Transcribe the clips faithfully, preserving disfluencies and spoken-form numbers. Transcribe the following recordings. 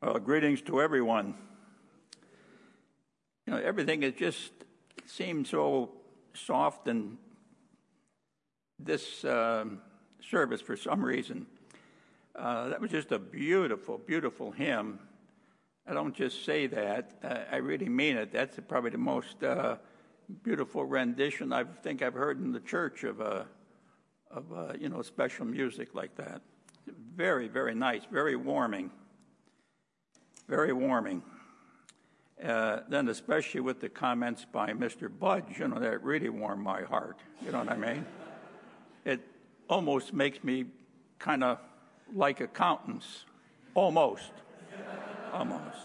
Well, greetings to everyone. You know, everything is just seems so soft in this uh, service for some reason. Uh, that was just a beautiful, beautiful hymn. I don't just say that. Uh, I really mean it. That's probably the most uh, beautiful rendition I think I've heard in the church of, uh, of uh, you know, special music like that. Very, very nice, very warming. Very warming. Uh, then especially with the comments by Mister Budge, you know, that really warmed my heart. You know what I mean? It almost makes me kind of like accountants. Almost. Almost.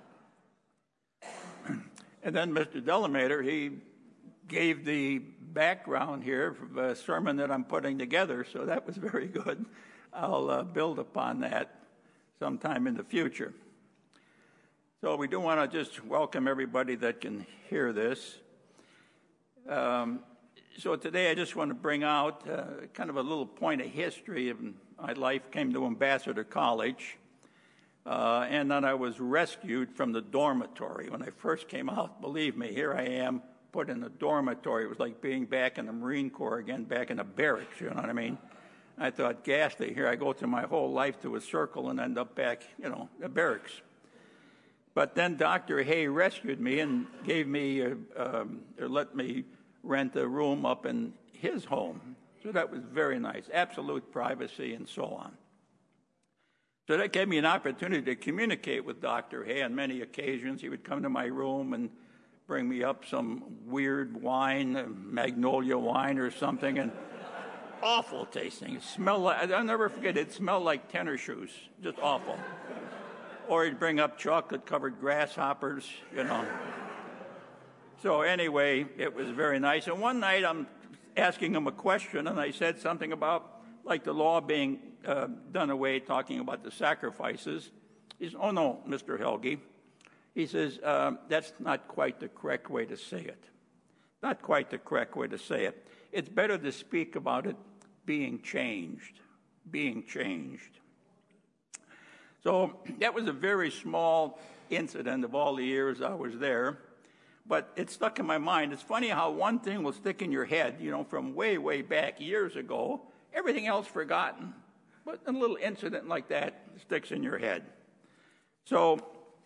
And then Mister Delamater, he gave the background here for the sermon that I'm putting together, so that was very good. I'll uh, build upon that sometime in the future. So we do want to just welcome everybody that can hear this. Um, so today I just want to bring out uh, kind of a little point of history of my life. Came to Ambassador College, uh, and then I was rescued from the dormitory. When I first came out, believe me, here I am put in a dormitory. It was like being back in the Marine Corps again, back in the barracks, you know what I mean? I thought, ghastly, here I go through my whole life to a circle and end up back, you know, the barracks. But then Doctor Hay rescued me and gave me, uh, um, or let me rent a room up in his home. So that was very nice, absolute privacy and so on. So that gave me an opportunity to communicate with Doctor Hay on many occasions. He would come to my room and bring me up some weird wine, uh, magnolia wine or something, and awful tasting. It smelled like, I'll never forget, it smelled like tennis shoes, just awful. Or he'd bring up chocolate-covered grasshoppers, you know. So anyway, it was very nice. And one night I'm asking him a question, and I said something about, like, the law being uh, done away, talking about the sacrifices. He says, oh, no, Mister Helge. He says, uh, that's not quite the correct way to say it. Not quite the correct way to say it. It's better to speak about it being changed, being changed. So that was a very small incident of all the years I was there, but it stuck in my mind. It's funny how one thing will stick in your head, you know, from way, way back years ago, everything else forgotten, but a little incident like that sticks in your head. So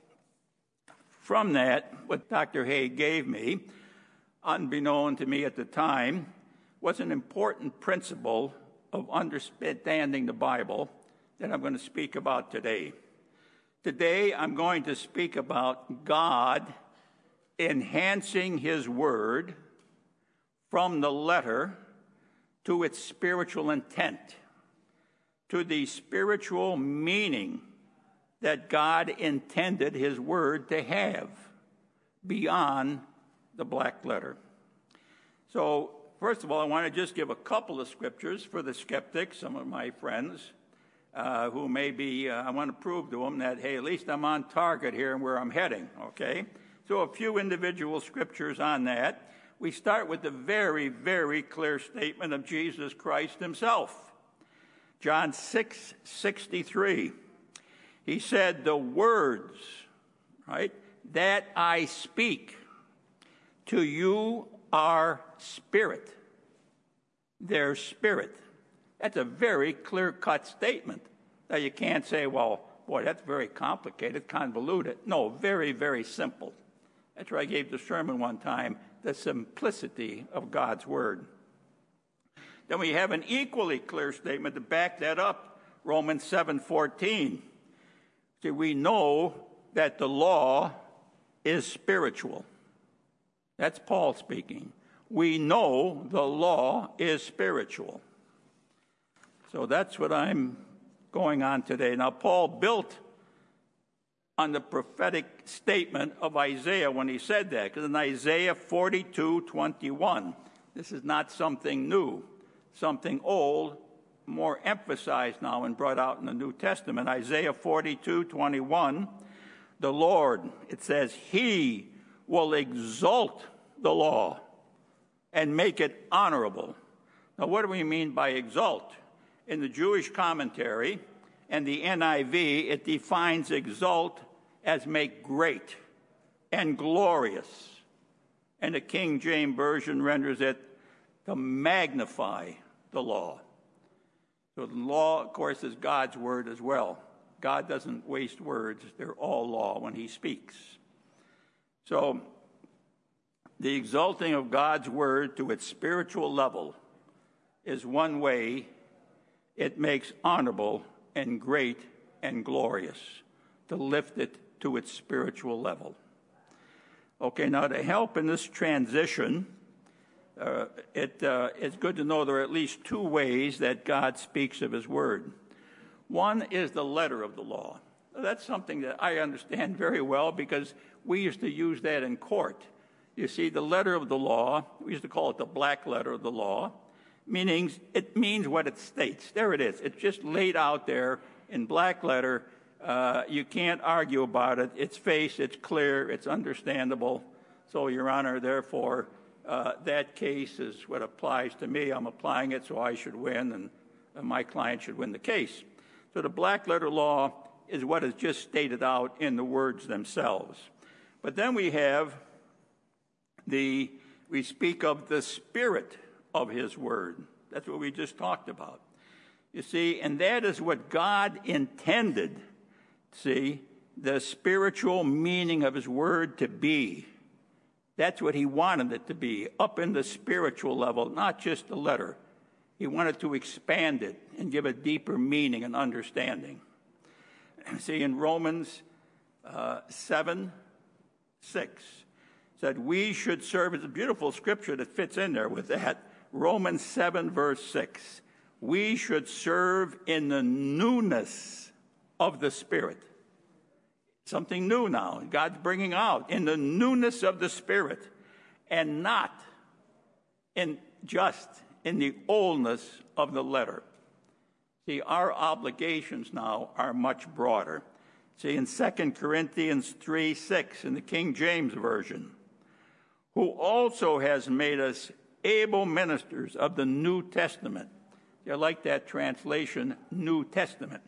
from that, what Doctor Hay gave me, unbeknown to me at the time, was an important principle of understanding the Bible that I'm going to speak about today. Today, I'm going to speak about God enhancing His Word from the letter to its spiritual intent, to the spiritual meaning that God intended His Word to have beyond the black letter. So, first of all, I want to just give a couple of scriptures for the skeptics, some of my friends, Uh, who may be, uh, I want to prove to them that, hey, at least I'm on target here and where I'm heading, okay? So a few individual scriptures on that. We start with the very, very clear statement of Jesus Christ himself. John six sixty-three. He said, the words, right, that I speak to you are spirit. They're spirit. That's a very clear-cut statement. Now, you can't say, well, boy, that's very complicated, convoluted. No, very, very simple. That's where I gave the sermon one time, the simplicity of God's Word. Then we have an equally clear statement to back that up, Romans seven fourteen. See, we know that the law is spiritual. That's Paul speaking. We know the law is spiritual. So that's what I'm going on today. Now, Paul built on the prophetic statement of Isaiah when he said that, because in Isaiah forty-two twenty-one, this is not something new, something old, more emphasized now and brought out in the New Testament. Isaiah forty-two twenty-one, the Lord, it says, He will exalt the law and make it honorable. Now, what do we mean by exalt? In the Jewish commentary, and the N I V, it defines exalt as make great and glorious. And the King James Version renders it to magnify the law. So the law, of course, is God's word as well. God doesn't waste words. They're all law when he speaks. So the exalting of God's word to its spiritual level is one way it makes honorable and great and glorious, to lift it to its spiritual level. Okay, now to help in this transition, uh, it, uh, it's good to know there are at least two ways that God speaks of his word. One is the letter of the law. That's something that I understand very well because we used to use that in court. You see, the letter of the law, we used to call it the black letter of the law, meaning it means what it states. There it is. It's just laid out there in black letter. Uh, you can't argue about it. It's face, it's clear, it's understandable. So, Your Honor, therefore, uh, that case is what applies to me. I'm applying it, so I should win, and, and my client should win the case. So the black letter law is what is just stated out in the words themselves. But then we have the, we speak of the spirit of his word. That's what we just talked about. You see, and that is what God intended, see, the spiritual meaning of his word to be. That's what he wanted it to be, up in the spiritual level, not just the letter. He wanted to expand it and give a deeper meaning and understanding. See, in Romans uh, seven, six, said we should serve, it's a beautiful scripture that fits in there with that. Romans seven, verse six. We should serve in the newness of the Spirit. Something new now. God's bringing out in the newness of the Spirit and not in just in the oldness of the letter. See, our obligations now are much broader. See, in Second Corinthians three, six, in the King James Version, who also has made us able ministers of the New Testament. I like that translation, New Testament.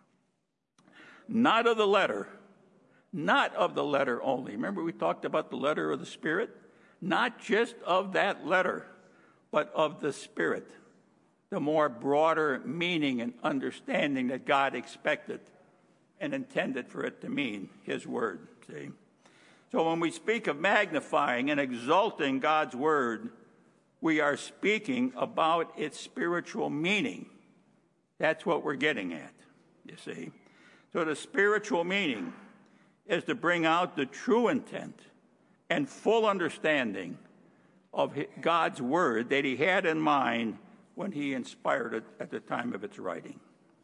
Not of the letter, not of the letter only. Remember we talked about the letter of the Spirit? Not just of that letter, but of the Spirit. The more broader meaning and understanding that God expected and intended for it to mean, his word, see? So when we speak of magnifying and exalting God's word, we are speaking about its spiritual meaning. That's what we're getting at, you see. So the spiritual meaning is to bring out the true intent and full understanding of God's word that he had in mind when he inspired it at the time of its writing.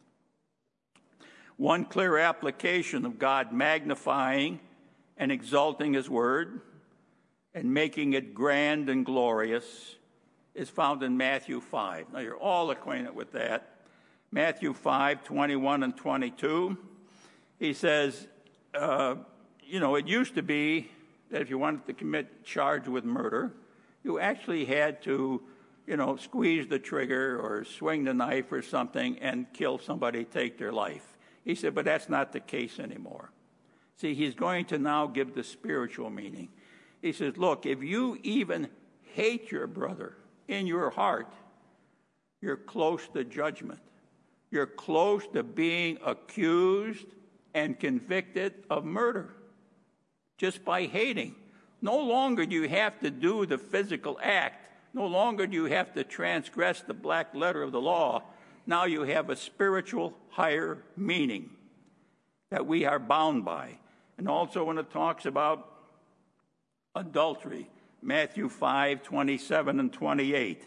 One clear application of God magnifying and exalting his word and making it grand and glorious is found in Matthew five. Now, you're all acquainted with that. Matthew five, twenty-one and twenty-two. He says, uh, you know, it used to be that if you wanted to commit charge with murder, you actually had to, you know, squeeze the trigger or swing the knife or something and kill somebody, take their life. He said, but that's not the case anymore. See, he's going to now give the spiritual meaning. He says, look, if you even hate your brother in your heart, you're close to judgment. You're close to being accused and convicted of murder just by hating. No longer do you have to do the physical act. No longer do you have to transgress the black letter of the law. Now you have a spiritual higher meaning that we are bound by. And also when it talks about adultery, Matthew five, twenty-seven and twenty-eight.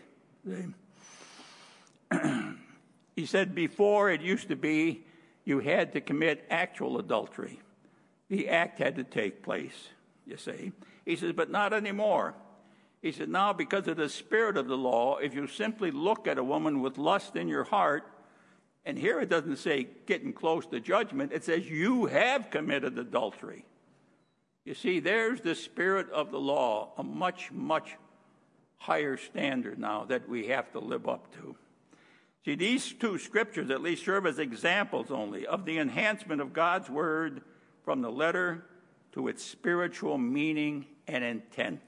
He said before it used to be you had to commit actual adultery. The act had to take place, you see. He says, but not anymore. He said, now because of the spirit of the law, if you simply look at a woman with lust in your heart, and here it doesn't say getting close to judgment, it says you have committed adultery. You see, there's the spirit of the law, a much, much higher standard now that we have to live up to. See, these two scriptures at least serve as examples only of the enhancement of God's word from the letter to its spiritual meaning and intent.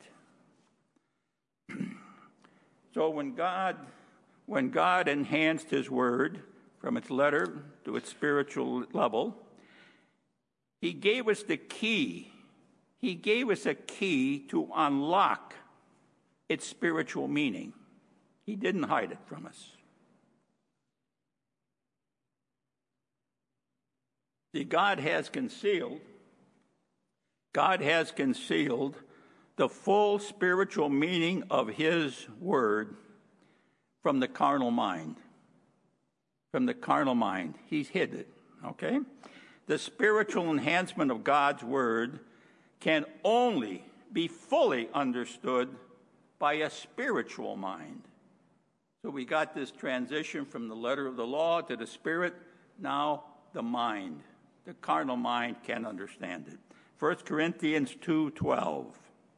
So when God, when God enhanced his word from its letter to its spiritual level, he gave us the key. He gave us a key to unlock its spiritual meaning. He didn't hide it from us. See, God has concealed, God has concealed the full spiritual meaning of his word from the carnal mind. From the carnal mind. He's hid it, okay? The spiritual enhancement of God's word can only be fully understood by a spiritual mind. So we got this transition from the letter of the law to the spirit, now the mind. The carnal mind can't understand it. First Corinthians two twelve.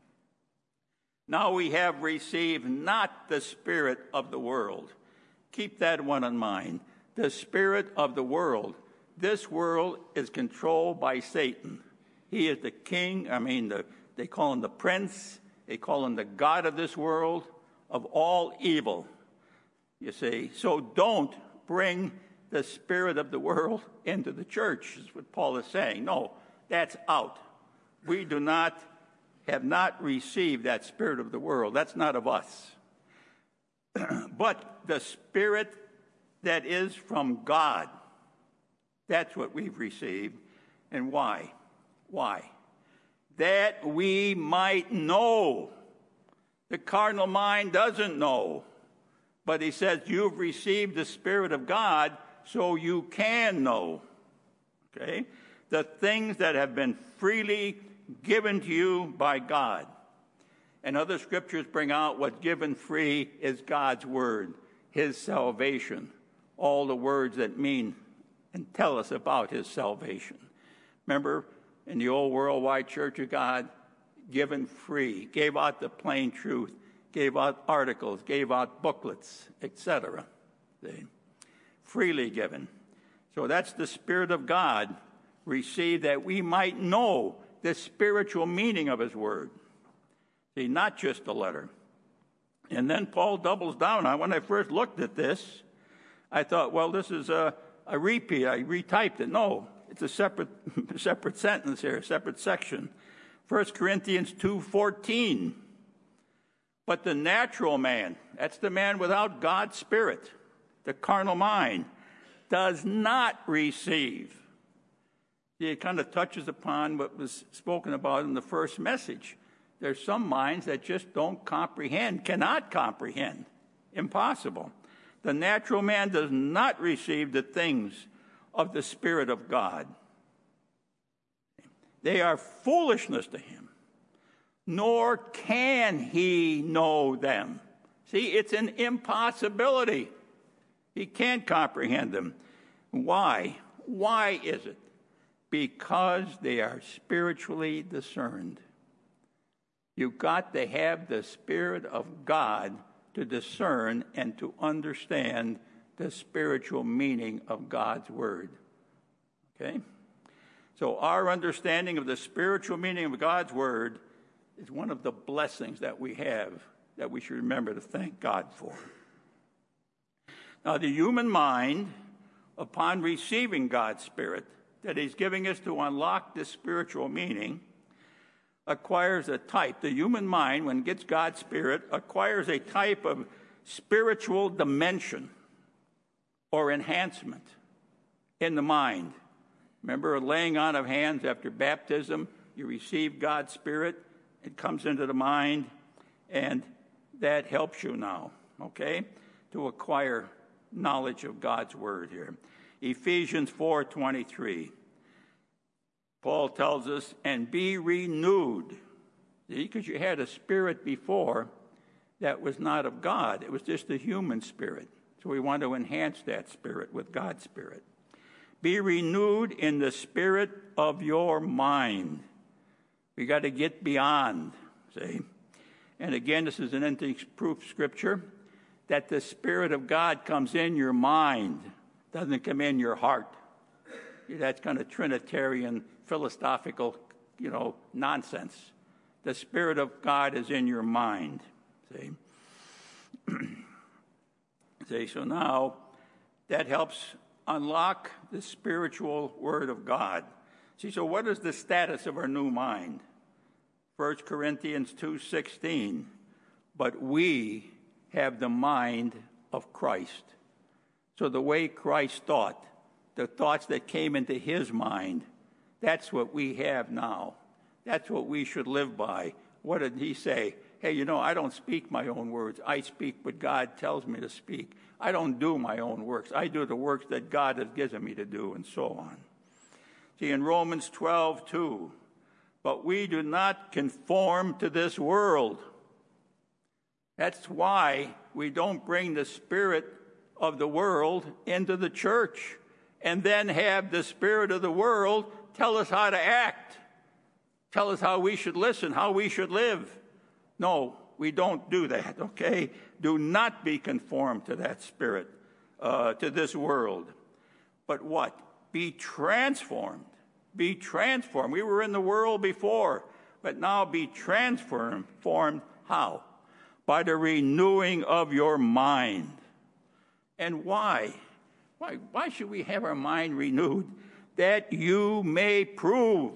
Now we have received not the spirit of the world. Keep that one in mind. The spirit of the world. This world is controlled by Satan. He is the king, I mean, the, they call him the prince. They call him the god of this world, of all evil. You see, so don't bring the spirit of the world into the church, is what Paul is saying. No, that's out. We do not, have not received that spirit of the world. That's not of us. But the spirit that is from God, that's what we've received. And why? Why? That we might know. The carnal mind doesn't know. But he says, you've received the Spirit of God so you can know. Okay? The things that have been freely given to you by God. And other scriptures bring out what's given free is God's word, his salvation. All the words that mean and tell us about his salvation. Remember, in the old worldwide Church of God, given free, gave out the plain truth, gave out articles, gave out booklets, et cetera. Freely given. So that's the Spirit of God received that we might know the spiritual meaning of his word. See, not just the letter. And then Paul doubles down on, when I first looked at this, I thought, well, this is a, a repeat. I retyped it. No, it's a separate separate sentence here, a separate section. First Corinthians two fourteen. But the natural man, that's the man without God's Spirit, the carnal mind, does not receive. See, it kind of touches upon what was spoken about in the first message. There's some minds that just don't comprehend, cannot comprehend. Impossible. The natural man does not receive the things of the Spirit of God. They are foolishness to him, nor can he know them. See, it's an impossibility. He can't comprehend them. Why? Why is it? Because they are spiritually discerned. You've got to have the Spirit of God to discern and to understand the spiritual meaning of God's word. Okay? So our understanding of the spiritual meaning of God's word is one of the blessings that we have that we should remember to thank God for. Now, the human mind, upon receiving God's Spirit that he's giving us to unlock this spiritual meaning, acquires a type. The human mind, when it gets God's Spirit, acquires a type of spiritual dimension or enhancement in the mind. Remember a laying on of hands after baptism? You receive God's Spirit. It comes into the mind, and that helps you now, okay, to acquire knowledge of God's word here. Ephesians four twenty-three. Paul tells us, and be renewed. See, because you had a spirit before that was not of God. It was just a human spirit. So we want to enhance that spirit with God's Spirit. Be renewed in the spirit of your mind. We got to get beyond, see. And again, this is an empty proof scripture that the Spirit of God comes in your mind, doesn't come in your heart. That's kind of Trinitarian, philosophical, you know, nonsense. The Spirit of God is in your mind. See? See, so now that helps unlock the spiritual Word of God. See, so what is the status of our new mind? First Corinthians two sixteen. But we have the mind of Christ. So the way Christ thought, the thoughts that came into his mind, that's what we have now. That's what we should live by. What did he say? Hey, you know, I don't speak my own words. I speak what God tells me to speak. I don't do my own works. I do the works that God has given me to do, and so on. See, in Romans twelve two, but we do not conform to this world. That's why we don't bring the spirit of the world into the church and then have the spirit of the world tell us how to act, tell us how we should listen, how we should live. No, we don't do that, okay? Do not be conformed to that spirit, uh, to this world. But what? Be transformed. Be transformed. We were in the world before, but now be transformed. Formed how? By the renewing of your mind. And why? Why, why should we have our mind renewed? That you may prove.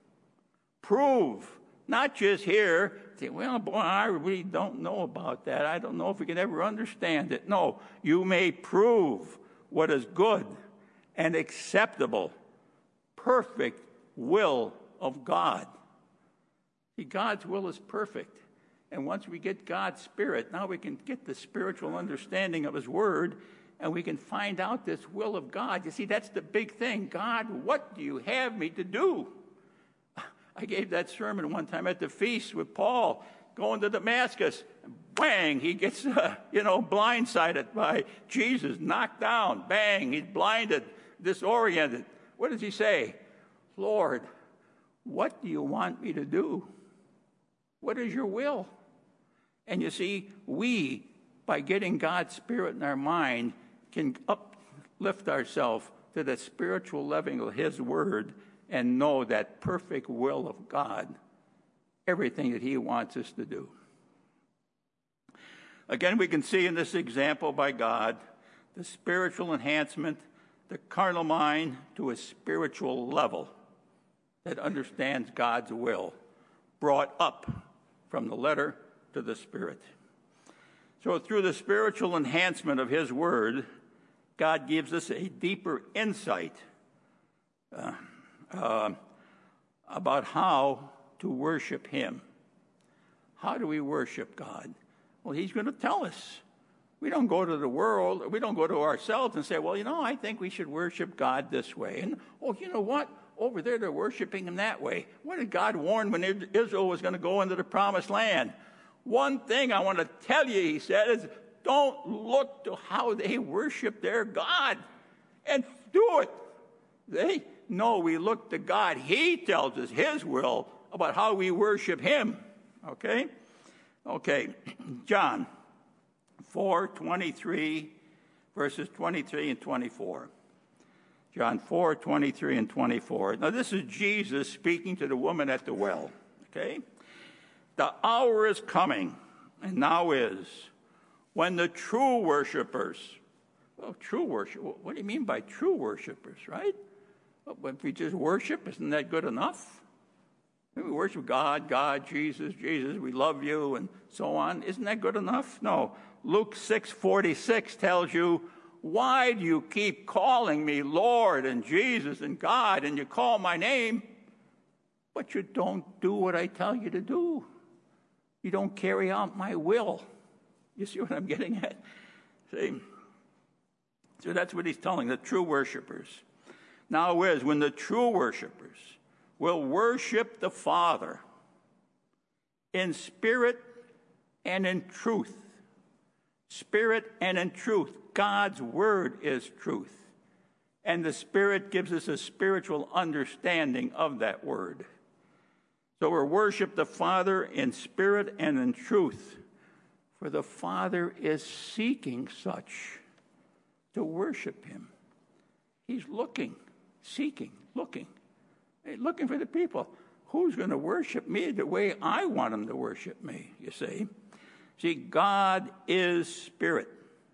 Prove. Not just hear, say, well, boy, I really don't know about that. I don't know if we can ever understand it. No, you may prove what is good and acceptable, perfect will of God. See, God's will is perfect. And once we get God's Spirit, now we can get the spiritual understanding of his word, and we can find out this will of God. You see, that's the big thing. God, what do you have me to do? I gave that sermon one time at the feast with Paul, going to Damascus. Bang, he gets, uh, you know, blindsided by Jesus, knocked down. Bang, he's blinded, disoriented. What does he say? Lord, what do you want me to do? What is your will? And you see, we, by getting God's Spirit in our mind, can uplift ourselves to the spiritual level of his word and know that perfect will of God, everything that he wants us to do. Again, we can see in this example by God the spiritual enhancement, the carnal mind to a spiritual level that understands God's will, brought up from the letter to the spirit. So through the spiritual enhancement of his word, God gives us a deeper insight uh, uh, about how to worship him. How do we worship God? Well, he's going to tell us. We don't go to the world, we don't go to ourselves and say, well, you know, I think we should worship God this way. And, oh, you know what? Over there, they're worshiping him that way. What did God warn when Israel was going to go into the promised land? One thing I want to tell you, he said, is don't look to how they worship their God and do it. They No, we look to God. He tells us his will about how we worship him. Okay? Okay, John four twenty-three, verses twenty-three and twenty-four. John four twenty-three and twenty-four. Now, this is Jesus speaking to the woman at the well. Okay? The hour is coming, and now is, when the true worshipers, well, true worship, what do you mean by true worshipers, right? Well, if we just worship, isn't that good enough? We worship God, God, Jesus, Jesus, we love you, and so on. Isn't that good enough? No. Luke six forty-six tells you, why do you keep calling me Lord and Jesus and God, and you call my name, but you don't do what I tell you to do? You don't carry out my will. You see what I'm getting at? See? So that's what he's telling the true worshipers. Now is when the true worshipers will worship the Father in spirit and in truth. Spirit and in truth. God's word is truth. And the Spirit gives us a spiritual understanding of that word. So we'll worship the Father in spirit and in truth. For the Father is seeking such to worship him. He's looking, seeking, looking. He's looking for the people. Who's going to worship me the way I want them to worship me, you see? See, God is spirit.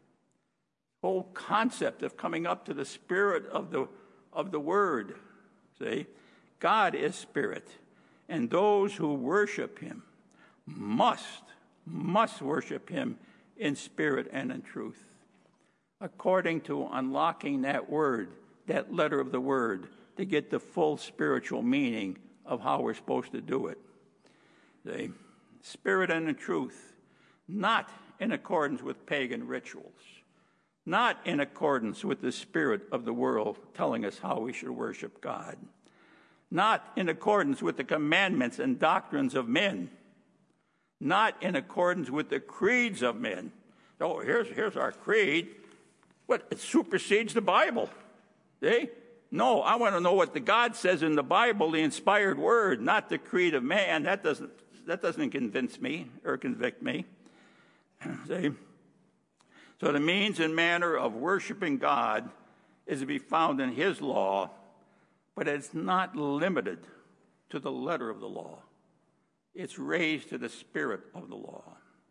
Whole concept of coming up to the spirit of the of the word. See? God is spirit. And those who worship him must, must worship him in spirit and in truth. According to unlocking that word, that letter of the word, to get the full spiritual meaning of how we're supposed to do it. See? Spirit and in truth, not in accordance with pagan rituals, not in accordance with the spirit of the world telling us how we should worship God, not in accordance with the commandments and doctrines of men, not in accordance with the creeds of men. Oh, here's, here's our creed. What, it supersedes the Bible. See? No, I want to know what the God says in the Bible, the inspired word, not the creed of man. That doesn't, that doesn't convince me or convict me. See? So the means and manner of worshiping God is to be found in his law, but it's not limited to the letter of the law. It's raised to the spirit of the law.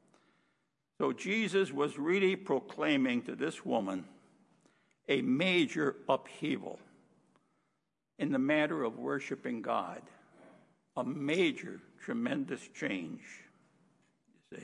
So Jesus was really proclaiming to this woman a major upheaval in the matter of worshiping God, a major, tremendous change. You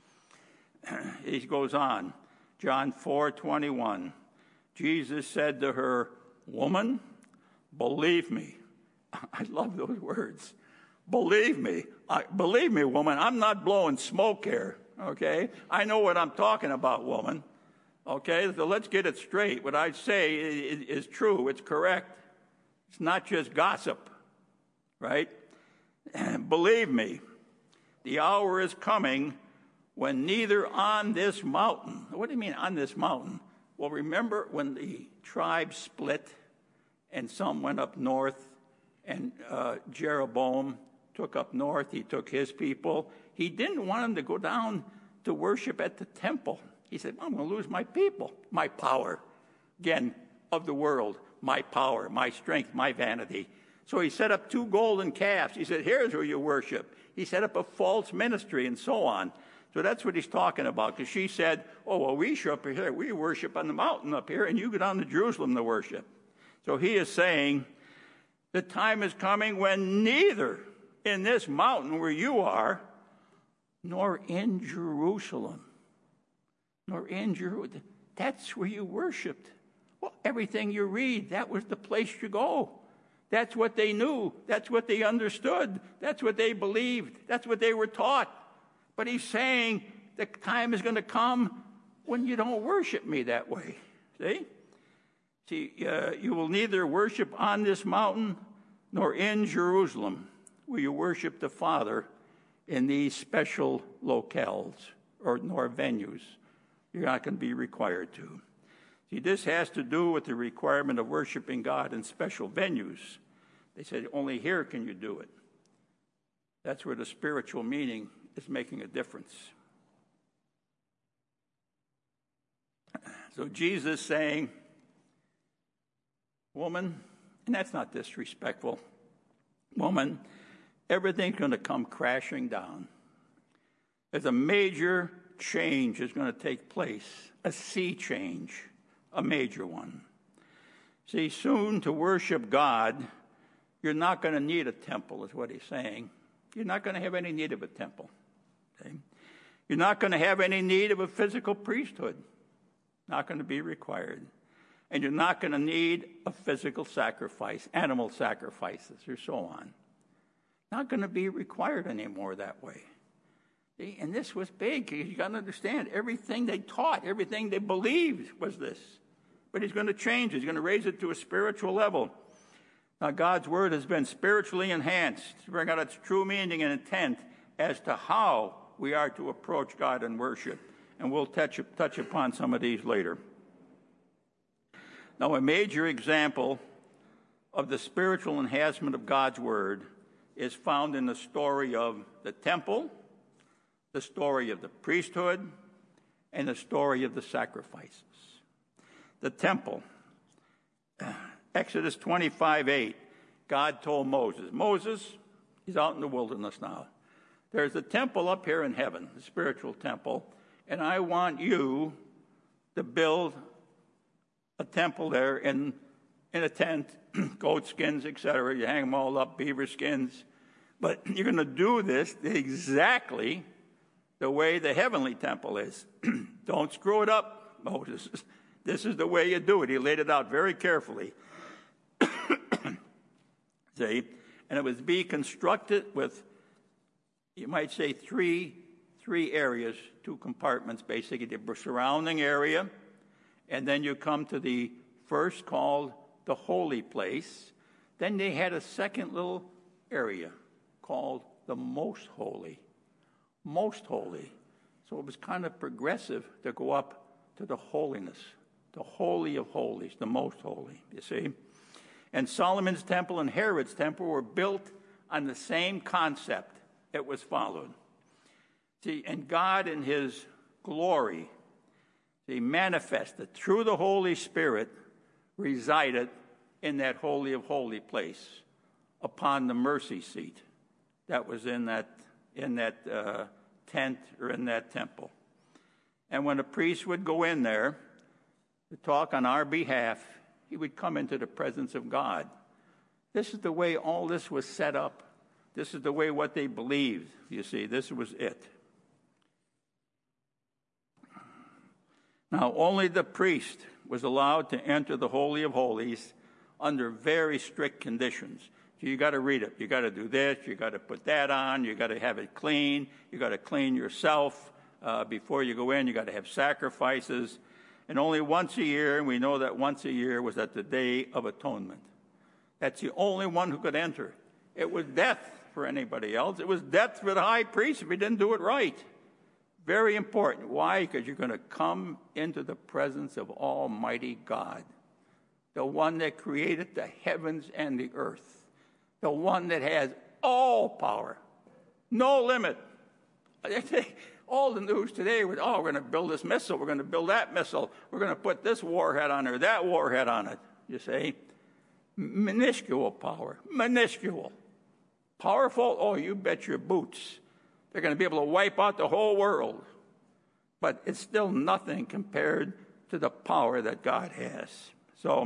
see, he goes on, John four twenty-one. Jesus said to her, "Woman, believe me." I love those words. Believe me. I, believe me, woman. I'm not blowing smoke here, okay? I know what I'm talking about, woman. Okay, so let's get it straight. What I say is, is true. It's correct. It's not just gossip, right? And believe me, the hour is coming when neither on this mountain, what do you mean on this mountain? Well, remember when the tribes split and some went up north and uh, Jeroboam took up north, he took his people. He didn't want them to go down to worship at the temple. He said, I'm going to lose my people, my power. Again, of the world, my power, my strength, my vanity. So he set up two golden calves. He said, here's where you worship. He set up a false ministry and so on. So that's what he's talking about, because she said, oh, well, we show up here. We worship on the mountain up here, and you go down to Jerusalem to worship. So he is saying, the time is coming when neither in this mountain where you are, nor in Jerusalem, nor in Jerusalem, that's where you worshiped. Well, everything you read, that was the place you go. That's what they knew. That's what they understood. That's what they believed. That's what they were taught. But he's saying the time is going to come when you don't worship me that way. See? See, uh, you will neither worship on this mountain nor in Jerusalem will you worship the Father in these special locales or nor venues. You're not going to be required to. See, this has to do with the requirement of worshiping God in special venues. They said, only here can you do it. That's where the spiritual meaning is making a difference. So Jesus saying, woman, and that's not disrespectful, woman, everything's going to come crashing down. There's a major change is going to take place, a sea change, a major one. See, soon to worship God, you're not going to need a temple, is what he's saying. You're not going to have any need of a temple. Okay? You're not going to have any need of a physical priesthood. Not going to be required. And you're not going to need a physical sacrifice, animal sacrifices, or so on. Not going to be required anymore that way. See? And this was big. You got to understand, everything they taught, everything they believed was this. But he's going to change it. He's going to raise it to a spiritual level. Now, God's word has been spiritually enhanced to bring out its true meaning and intent as to how we are to approach God and worship. And we'll touch, touch upon some of these later. Now, a major example of the spiritual enhancement of God's word is found in the story of the temple, the story of the priesthood, and the story of the sacrifices. The temple. Exodus twenty-five eight, God told Moses, Moses, he's out in the wilderness now. There's a temple up here in heaven, the spiritual temple, and I want you to build a temple there in, in a tent, goat skins, et cetera. You hang them all up, beaver skins. But you're going to do this exactly the way the heavenly temple is. Don't screw it up, Moses. This is the way you do it. He laid it out very carefully. See? And it was to be constructed with, you might say, three, three areas, two compartments, basically. The surrounding area, and then you come to the first called the holy place. Then they had a second little area called the most holy. Most holy. So it was kind of progressive to go up to the holiness, the holy of holies, the most holy, you see. And Solomon's temple and Herod's temple were built on the same concept. It was followed. See, and God in his glory, he manifested through the Holy Spirit, resided in that holy of holy place upon the mercy seat that was in that in that uh, tent or in that temple. And when a priest would go in there to talk on our behalf, he would come into the presence of God. This is the way all this was set up. This is the way what they believed, you see. This was it. Now, only the priest was allowed to enter the Holy of Holies under very strict conditions. So you got to read it. You got to do this. You got to put that on. You got to have it clean. You got to clean yourself uh, before you go in. You got to have sacrifices. And only once a year, and we know that once a year was at the Day of Atonement. That's the only one who could enter. It was death for anybody else. It was death for the high priest if he didn't do it right. Very important. Why? Because you're going to come into the presence of Almighty God, the one that created the heavens and the earth, the one that has all power, no limit. All the news today was, oh, we're going to build this missile, we're going to build that missile, we're going to put this warhead on there, that warhead on it, you see. Minuscule power, minuscule. Powerful? Oh, you bet your boots. They're going to be able to wipe out the whole world. But it's still nothing compared to the power that God has. So,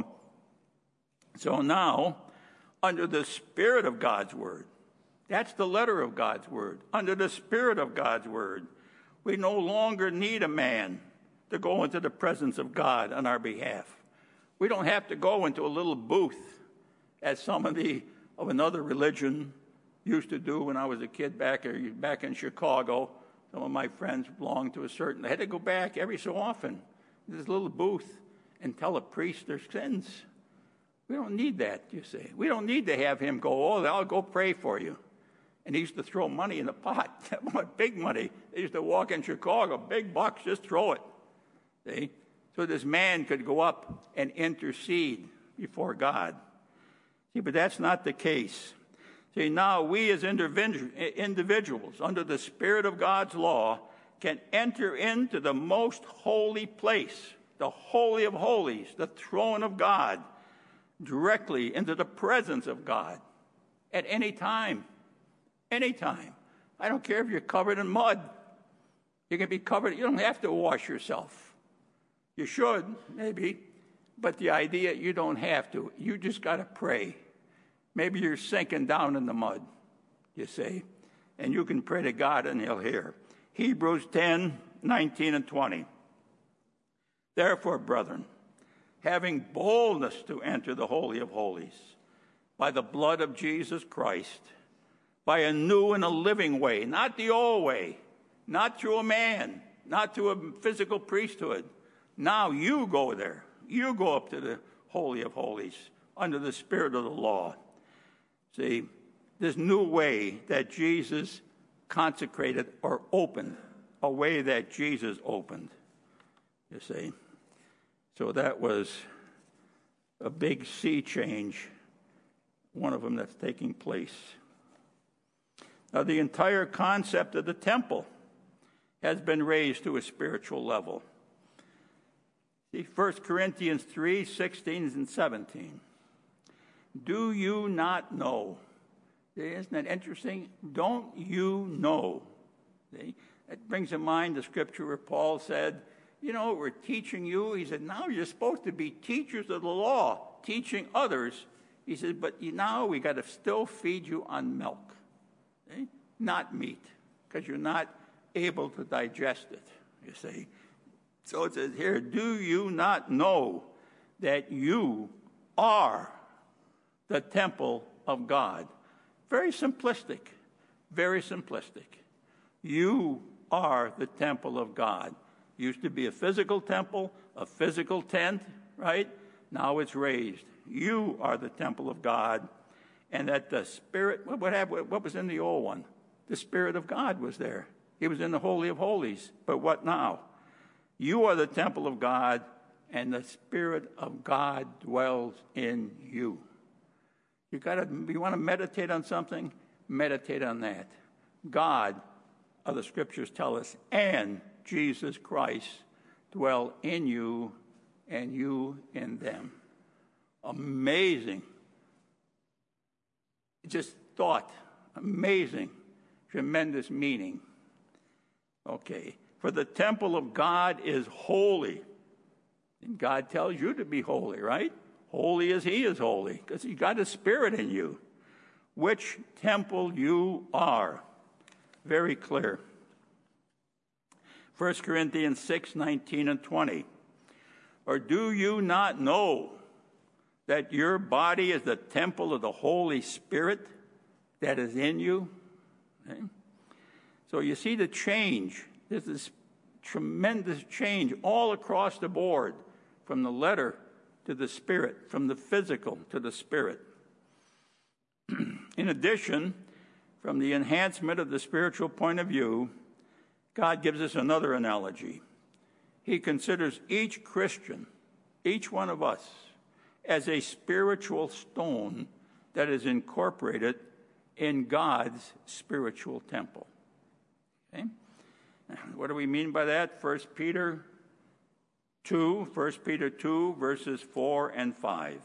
so now, under the Spirit of God's Word, that's the letter of God's Word. Under the Spirit of God's Word, we no longer need a man to go into the presence of God on our behalf. We don't have to go into a little booth, as some of the of another religion used to do when I was a kid back back in Chicago. Some of my friends belonged to a certain, they had to go back every so often to this little booth and tell a priest their sins. We don't need that, you see. We don't need to have him go, oh, I'll go pray for you. And he used to throw money in the pot, big money. They used to walk in Chicago, big bucks, just throw it. See? So this man could go up and intercede before God. See, but that's not the case. See, now we as individuals, under the Spirit of God's law, can enter into the most holy place, the Holy of Holies, the throne of God, directly into the presence of God at any time. Any time. I don't care if you're covered in mud. You can be covered. You don't have to wash yourself. You should, maybe. But the idea, you don't have to. You just got to pray. Maybe you're sinking down in the mud, you see. And you can pray to God and he'll hear. Hebrews ten, nineteen and twenty. Therefore, brethren, having boldness to enter the Holy of Holies by the blood of Jesus Christ, by a new and a living way, not the old way, not through a man, not through a physical priesthood. Now you go there. You go up to the Holy of Holies under the Spirit of the law. See, this new way that Jesus consecrated or opened, a way that Jesus opened, you see. So that was a big sea change, one of them that's taking place. Now, the entire concept of the temple has been raised to a spiritual level. See, First Corinthians three, sixteen and seventeen. Do you not know? Isn't that interesting? Don't you know? See? It brings to mind the scripture where Paul said, you know, we're teaching you. He said, now you're supposed to be teachers of the law, teaching others. He said, but you, now we got to still feed you on milk, see? Not meat, because you're not able to digest it, you see. So it says here, do you not know that you are the temple of God? Very simplistic, very simplistic. You are the temple of God. Used to be a physical temple, a physical tent, right? Now it's raised. You are the temple of God, and that the Spirit, what, happened, what was in the old one? The Spirit of God was there. He was in the Holy of Holies. But what now? You are the temple of God, and the Spirit of God dwells in you. You got to. You want to meditate on something? Meditate on that. God, of the Scriptures tell us, and Jesus Christ dwell in you, and you in them. Amazing. Just thought. Amazing. Tremendous meaning. Okay. For the temple of God is holy. And God tells you to be holy, right? Holy as he is holy, because he's got his Spirit in you. Which temple you are. Very clear. First Corinthians six, nineteen and twenty. Or do you not know that your body is the temple of the Holy Spirit that is in you? Okay. So you see the change. There's this tremendous change all across the board, from the letter to the spirit, from the physical to the spirit. In addition, from the enhancement of the spiritual point of view, God gives us another analogy. He considers each Christian, each one of us, as a spiritual stone that is incorporated in God's spiritual temple. Okay? What do we mean by that? First Peter two, First Peter two, verses four and five.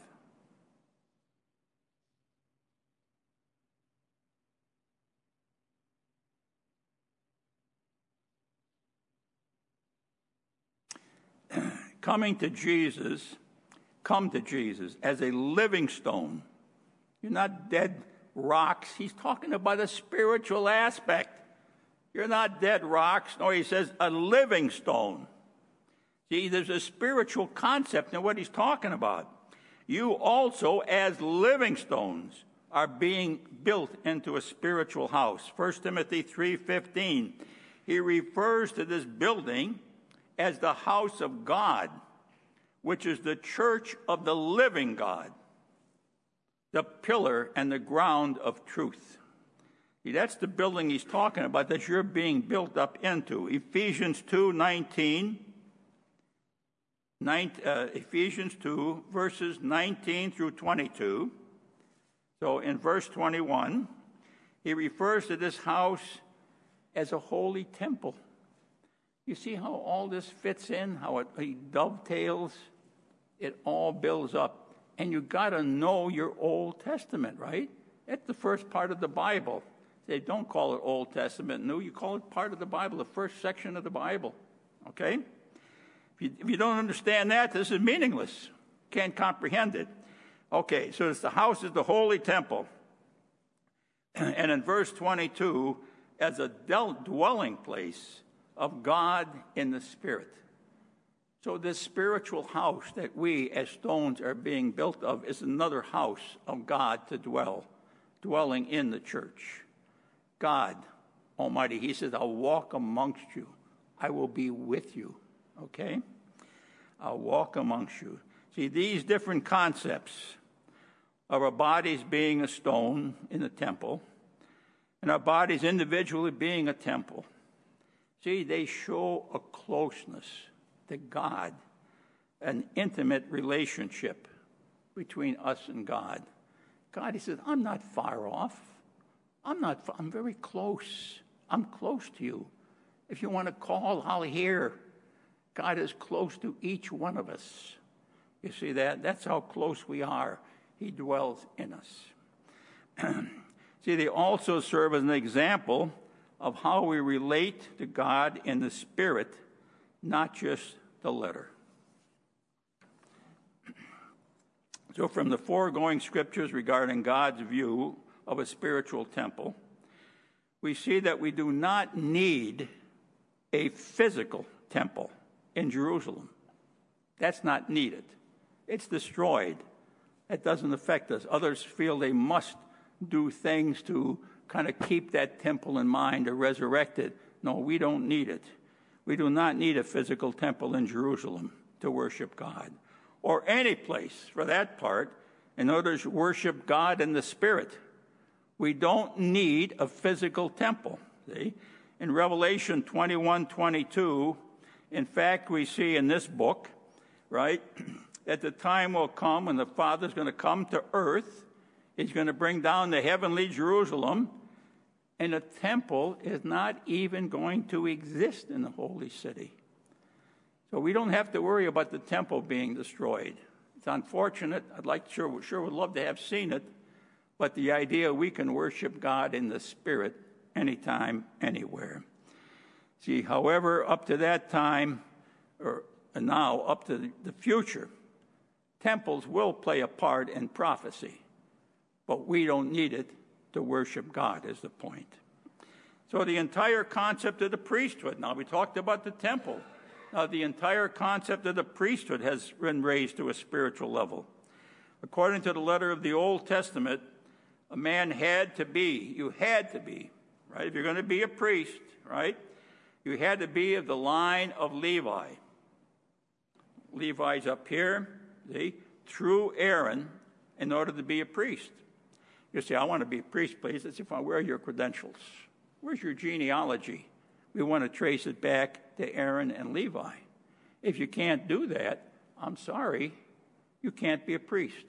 Coming to Jesus, come to Jesus as a living stone. You're not dead rocks. He's talking about a spiritual aspect. You're not dead rocks. No, he says a living stone. See, there's a spiritual concept in what he's talking about. You also, as living stones, are being built into a spiritual house. First Timothy three fifteen. He refers to this building as the house of God, which is the church of the living God, the pillar and the ground of truth. See, that's the building he's talking about that you're being built up into. Ephesians two nineteen, nine, uh, Ephesians two, verses nineteen through twenty-two. So in verse twenty-one, he refers to this house as a holy temple. You see how all this fits in, how it, it dovetails? It all builds up. And you got to know your Old Testament, right? That's the first part of the Bible. They don't call it Old Testament, New. You call it part of the Bible, the first section of the Bible. Okay? If you, if you don't understand that, this is meaningless. Can't comprehend it. Okay, so it's the house is the holy temple. And in verse twenty-two, as a dwelling place of God in the Spirit. So this spiritual house that we as stones are being built of is another house of God to dwell, dwelling in the church. God Almighty, he says, I'll walk amongst you. I will be with you. Okay? I'll walk amongst you. See, these different concepts of our bodies being a stone in the temple and our bodies individually being a temple, see, they show a closeness to God, an intimate relationship between us and God. God, he says, I'm not far off. I'm not, I'm very close. I'm close to you. If you want to call, I'll hear. God is close to each one of us. You see that? That's how close we are. He dwells in us. See, they also serve as an example of how we relate to God in the Spirit, not just the letter. So from the foregoing scriptures regarding God's view of a spiritual temple, we see that we do not need a physical temple in Jerusalem. That's not needed. It's destroyed. That doesn't affect us. Others feel they must do things to kind of keep that temple in mind or resurrect it. No, we don't need it. We do not need a physical temple in Jerusalem to worship God, or any place for that part, in order to worship God in the Spirit. We don't need a physical temple. See? In Revelation twenty-one twenty-two, in fact, we see in this book, right, that the time will come when the Father's going to come to earth. He's going to bring down the heavenly Jerusalem, and a temple is not even going to exist in the holy city. So we don't have to worry about the temple being destroyed. It's unfortunate. I'd like to, sure, sure would love to have seen it, but the idea we can worship God in the Spirit anytime, anywhere. See, however, up to that time, or now up to the future, temples will play a part in prophecy, but we don't need it to worship God, is the point. So the entire concept of the priesthood, now we talked about the temple. Now the entire concept of the priesthood has been raised to a spiritual level. According to the letter of the Old Testament, a man had to be, you had to be, right? If you're going to be a priest, right? You had to be of the line of Levi. Levi's up here, see, through Aaron, in order to be a priest. You say, I want to be a priest, please. Let's see, where are your credentials? Where's your genealogy? We want to trace it back to Aaron and Levi. If you can't do that, I'm sorry, you can't be a priest.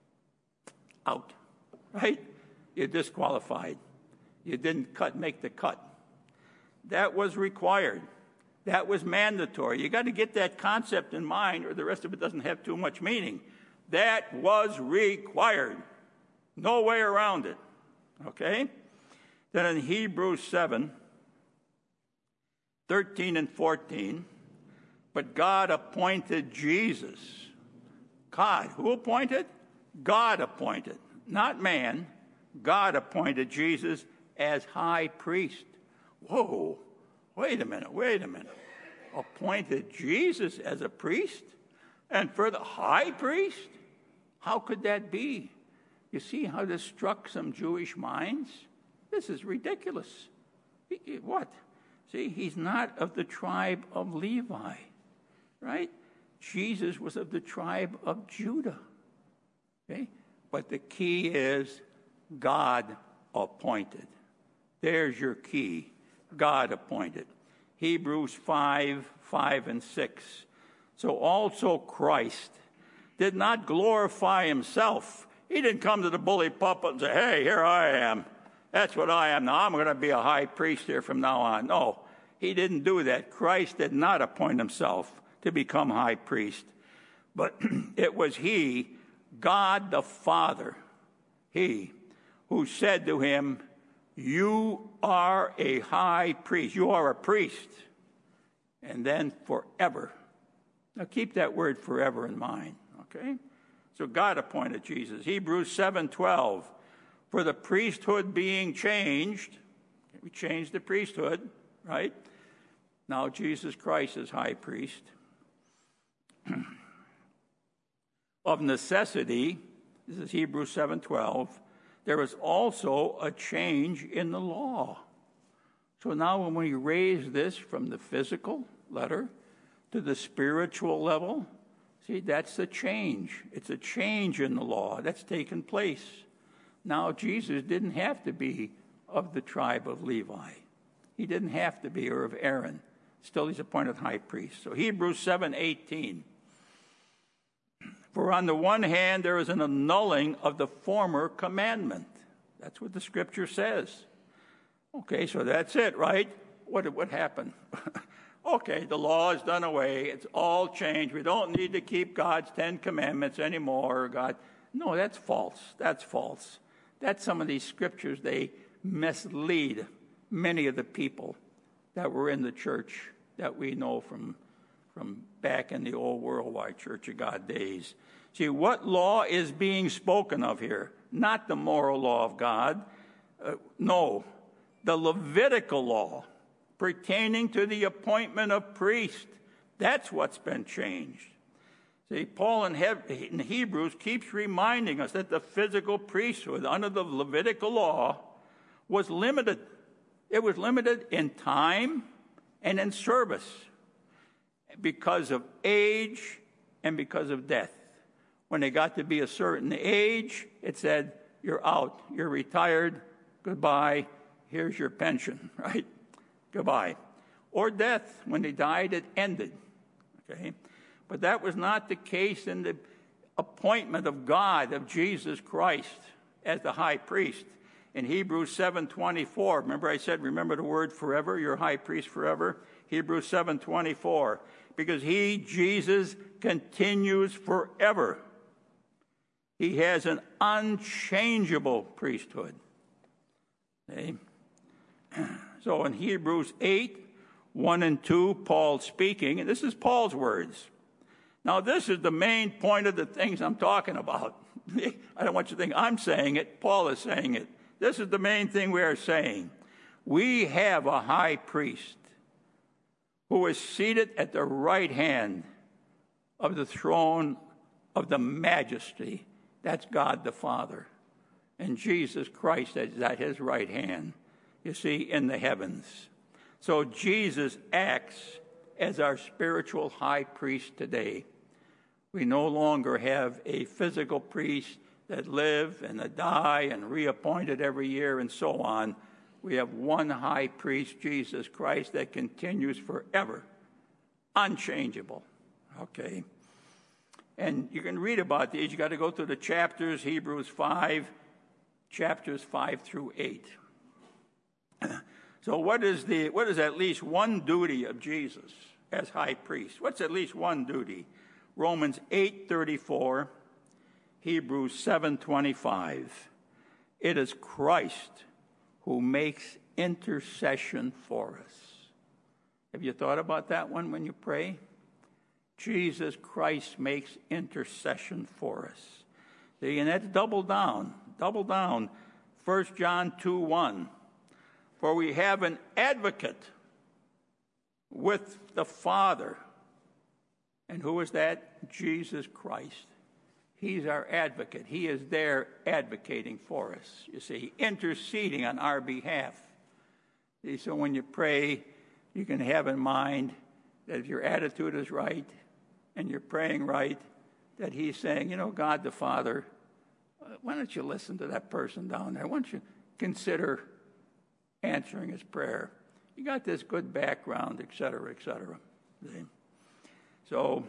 Out, right? You're disqualified. You didn't cut, make the cut. That was required. That was mandatory. You got to get that concept in mind, or the rest of it doesn't have too much meaning. That was required. No way around it. Okay? Then in Hebrews seven, thirteen and fourteen, but God appointed Jesus. God, who appointed? God appointed. Not man. God appointed Jesus as high priest. Whoa, wait a minute, wait a minute. Appointed Jesus as a priest? And for the high priest? How could that be? You see how this struck some Jewish minds? This is ridiculous. He, he, what? See, he's not of the tribe of Levi, right? Jesus was of the tribe of Judah. Okay? But the key is God appointed. There's your key. God appointed. Hebrews five, five and six. So also Christ did not glorify himself. He didn't come to the bully pulpit and say, hey, here I am. That's what I am now. I'm going to be a high priest here from now on. No, he didn't do that. Christ did not appoint himself to become high priest. But it was he, God the Father, he, who said to him, you are a high priest. You are a priest. And then forever. Now keep that word forever in mind, okay? So God appointed Jesus. Hebrews seven twelve. For the priesthood being changed, we changed the priesthood, right? Now Jesus Christ is high priest. Of necessity, this is Hebrews seven twelve, there is also a change in the law. So now when we raise this from the physical letter to the spiritual level, see, that's the change. It's a change in the law that's taken place. Now, Jesus didn't have to be of the tribe of Levi. He didn't have to be, or of Aaron. Still, he's appointed high priest. So Hebrews seven eighteen. For on the one hand, there is an annulling of the former commandment. That's what the scripture says. Okay, so that's it, right? what, what happened? Okay, the law is done away. It's all changed. We don't need to keep God's Ten Commandments anymore. God, no, that's false. That's false. That's some of these scriptures. They mislead many of the people that were in the church that we know from, from back in the old worldwide Church of God days. See, what law is being spoken of here? Not the moral law of God. Uh, no, the Levitical law pertaining to the appointment of priests. That's what's been changed. See, Paul in, he- in Hebrews keeps reminding us that the physical priesthood under the Levitical law was limited. It was limited in time and in service because of age and because of death. When they got to be a certain age, it said, you're out, you're retired, goodbye, here's your pension, right? Goodbye. Or death. When they died, it ended. Okay? But that was not the case in the appointment of God, of Jesus Christ, as the high priest. In Hebrews seven twenty-four, remember I said, remember the word forever, your high priest forever? Hebrews seven twenty-four. Because he, Jesus, continues forever. He has an unchangeable priesthood. Okay? So in Hebrews eight, one and two, Paul's speaking, and this is Paul's words. Now this is the main point of the things I'm talking about. I don't want you to think I'm saying it. Paul is saying it. This is the main thing we are saying. We have a high priest who is seated at the right hand of the throne of the majesty. That's God the Father. And Jesus Christ is at his right hand, you see, in the heavens. So Jesus acts as our spiritual high priest today. We no longer have a physical priest that live and that die and reappointed every year and so on. We have one high priest, Jesus Christ, that continues forever, unchangeable. Okay? And you can read about these. You got to go through the chapters, Hebrews five, chapters five through eight. So what is the what is at least one duty of Jesus as high priest? What's at least one duty? Romans eight thirty-four, Hebrews seven twenty-five. It is Christ who makes intercession for us. Have you thought about that one when you pray? Jesus Christ makes intercession for us. See, and that's double down, double down. First John two one. For we have an advocate with the Father. And who is that? Jesus Christ. He's our advocate. He is there advocating for us, you see, interceding on our behalf. See, so when you pray, you can have in mind that if your attitude is right and you're praying right, that he's saying, you know, God the Father, why don't you listen to that person down there? Why don't you consider answering his prayer? You got this good background, et cetera, et cetera. See? So,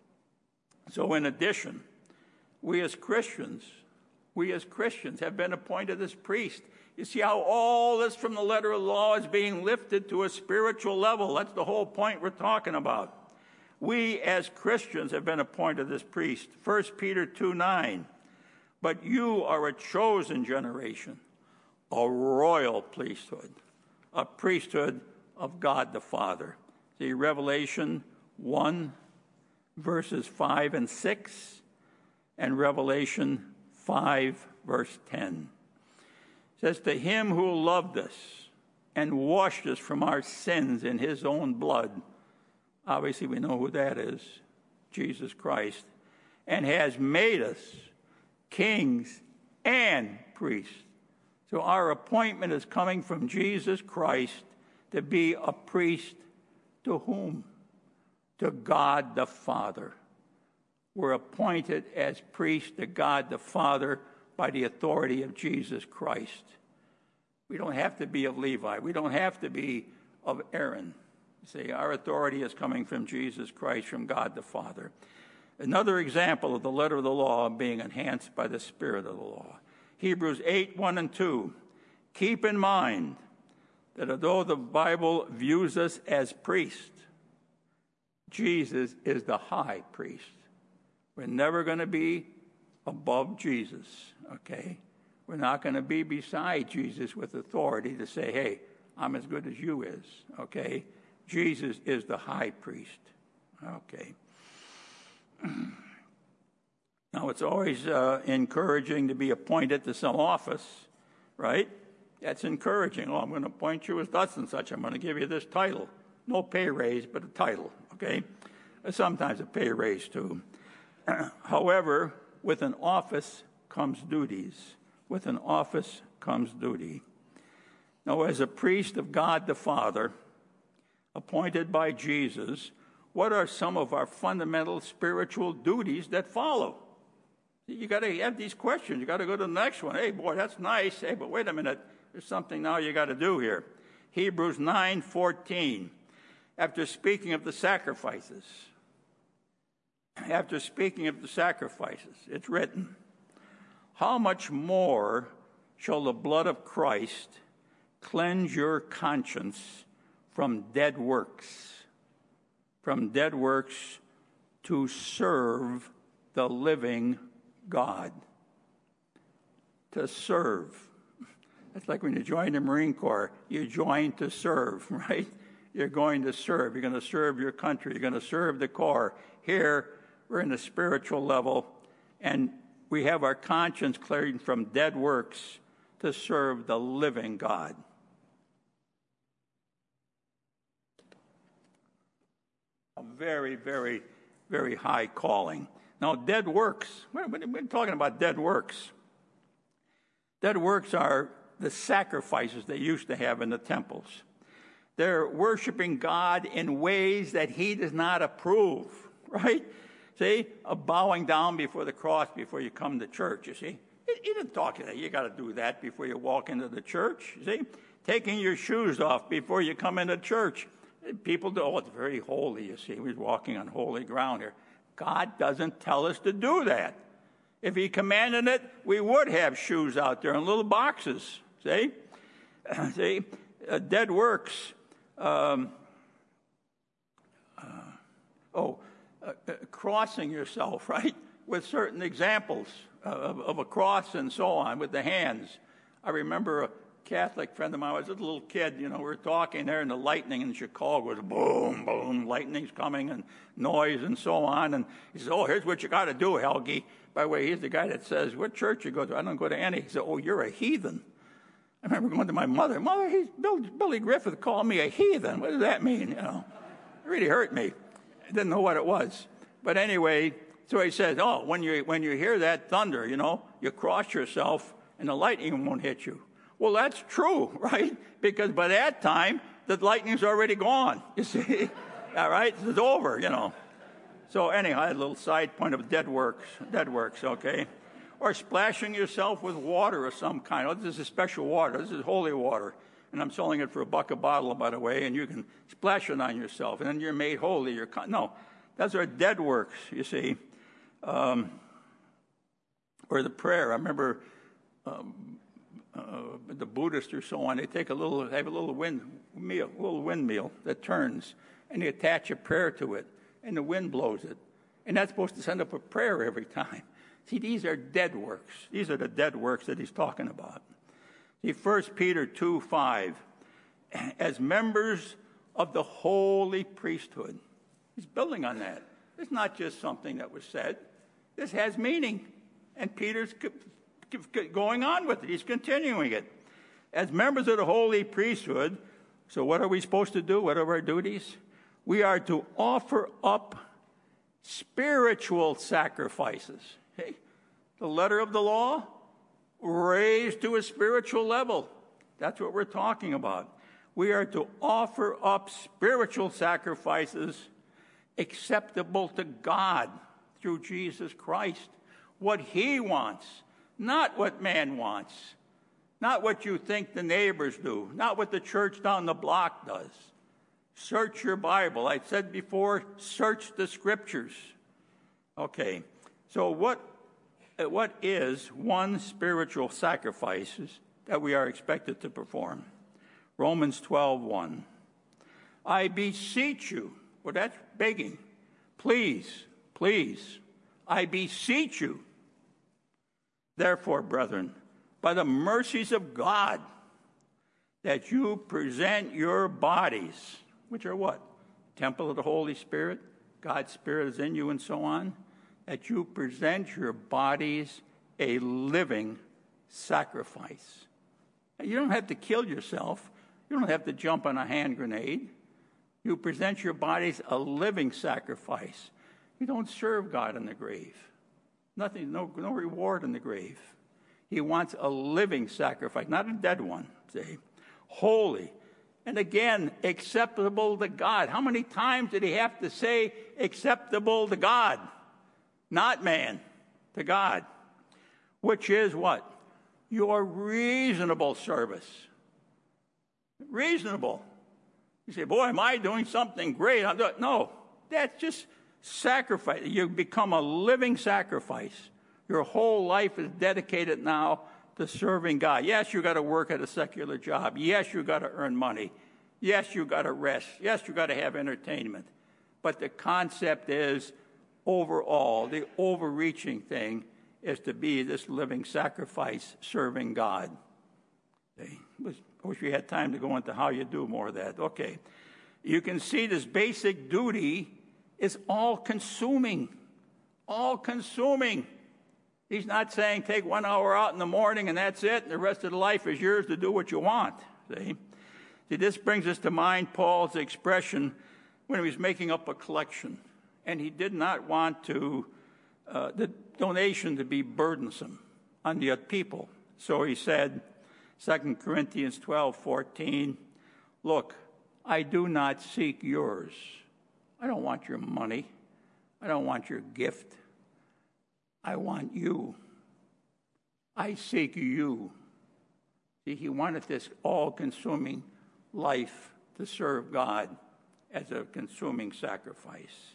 so in addition, we as Christians, we as Christians have been appointed as priests. You see how all this from the letter of the law is being lifted to a spiritual level. That's the whole point we're talking about. We as Christians have been appointed as priests. First Peter two nine. But you are a chosen generation, a royal priesthood, a priesthood of God the Father. See, Revelation one, verses five and six, and Revelation five, verse ten. It says, to him who loved us and washed us from our sins in his own blood. Obviously, we know who that is, Jesus Christ, and has made us kings and priests. So our appointment is coming from Jesus Christ to be a priest to whom? To God the Father. We're appointed as priests to God the Father by the authority of Jesus Christ. We don't have to be of Levi. We don't have to be of Aaron. See, our authority is coming from Jesus Christ, from God the Father. Another example of the letter of the law being enhanced by the Spirit of the law. Hebrews eight, one and two. Keep in mind that although the Bible views us as priests, Jesus is the high priest. We're never going to be above Jesus, okay? We're not going to be beside Jesus with authority to say, hey, I'm as good as you is, okay? Jesus is the high priest, okay? Now, it's always uh, encouraging to be appointed to some office, right? That's encouraging. Oh, I'm going to appoint you as such and such. I'm going to give you this title. No pay raise, but a title, okay? Sometimes a pay raise, too. However, with an office comes duties. With an office comes duty. Now, as a priest of God the Father, appointed by Jesus, what are some of our fundamental spiritual duties that follow? You got to have these questions. You got to go to the next one. Hey, boy, that's nice. Hey, but wait a minute. There's something now you got to do here. Hebrews nine fourteen. After speaking of the sacrifices, after speaking of the sacrifices, it's written, how much more shall the blood of Christ cleanse your conscience from dead works, from dead works to serve the living God. To serve. It's like when you join the Marine Corps, you join to serve, right? You're going to serve. You're going to serve your country. You're going to serve the Corps. Here, we're in the spiritual level, and we have our conscience cleared from dead works to serve the living God. A very, very, very high calling. Now, dead works, we're, we're talking about dead works. Dead works are the sacrifices they used to have in the temples. They're worshiping God in ways that he does not approve, right? See, a bowing down before the cross before you come to church, you see. He didn't talk to that. You got to do that before you walk into the church, you see. Taking your shoes off before you come into church. People do, oh, it's very holy, you see. We're walking on holy ground here. God doesn't tell us to do that. If he commanded it, we would have shoes out there in little boxes, see? See, uh, dead works. Um, uh, oh, uh, uh, crossing yourself, right, with certain examples of, of a cross and so on, with the hands. I remember a Catholic friend of mine, I was a little kid, you know, we were talking there, and the lightning in Chicago was boom, boom, lightning's coming, and noise and so on. And he says, oh, here's what you got to do, Helgi. By the way, he's the guy that says, what church you go to? I don't go to any. He said, oh, you're a heathen. I remember going to my mother. Mother, he's Bill, Billy Griffith called me a heathen. What does that mean? You know, it really hurt me. I didn't know what it was. But anyway, so he says, oh, when you when you hear that thunder, you know, you cross yourself and the lightning won't hit you. Well, that's true, right? Because by that time, the lightning's already gone, you see. All right? It's over, you know. So anyhow, I had a little side point of dead works, dead works, okay? Or splashing yourself with water of some kind. Oh, this is special water. This is holy water. And I'm selling it for a buck a bottle, by the way, and you can splash it on yourself, and then you're made holy. You're con- no, those are dead works, you see. Um, or the prayer. I remember um, uh, the Buddhists or so on, they take a little, they have a little windmill, a little windmill that turns, and they attach a prayer to it, and the wind blows it. And that's supposed to send up a prayer every time. See, these are dead works. These are the dead works that he's talking about. See, First Peter two five, as members of the holy priesthood. He's building on that. It's not just something that was said. This has meaning. And Peter's going on with it. He's continuing it. As members of the holy priesthood, so what are we supposed to do? What are our duties? We are to offer up spiritual sacrifices. Okay? The letter of the law, raised to a spiritual level. That's what we're talking about. We are to offer up spiritual sacrifices acceptable to God through Jesus Christ. What he wants, not what man wants. Not what you think the neighbors do. Not what the church down the block does. Search your Bible. I said before, search the scriptures. Okay, so what, what is one spiritual sacrifice that we are expected to perform? Romans twelve one. I beseech you, well, that's begging. Please, please, I beseech you, therefore, brethren, by the mercies of God, that you present your bodies, which are what? Temple of the Holy Spirit, God's Spirit is in you, and so on, that you present your bodies a living sacrifice. You don't have to kill yourself. You don't have to jump on a hand grenade. You present your bodies a living sacrifice. You don't serve God in the grave. Nothing, no, no reward in the grave. He wants a living sacrifice, not a dead one, see? Holy. And again, acceptable to God. How many times did he have to say acceptable to God? Not man, to God. Which is what? Your reasonable service. Reasonable. You say, boy, am I doing something great? I'm doing... No, that's just sacrifice. You become a living sacrifice. Your whole life is dedicated now to serving God. Yes, you got to work at a secular job. Yes, you got to earn money. Yes, you got to rest. Yes, you got to have entertainment. But the concept is, overall, the overreaching thing is to be this living sacrifice serving God. Okay. I wish we had time to go into how you do more of that. Okay. You can see this basic duty is all-consuming. All-consuming. He's not saying take one hour out in the morning and that's it, and the rest of the life is yours to do what you want. See? See, this brings us to mind Paul's expression when he was making up a collection. And he did not want to uh, the donation to be burdensome on the people. So he said, Second Corinthians twelve fourteen, look, I do not seek yours. I don't want your money. I don't want your gift. I want you. I seek you. See, he wanted this all-consuming life to serve God as a consuming sacrifice.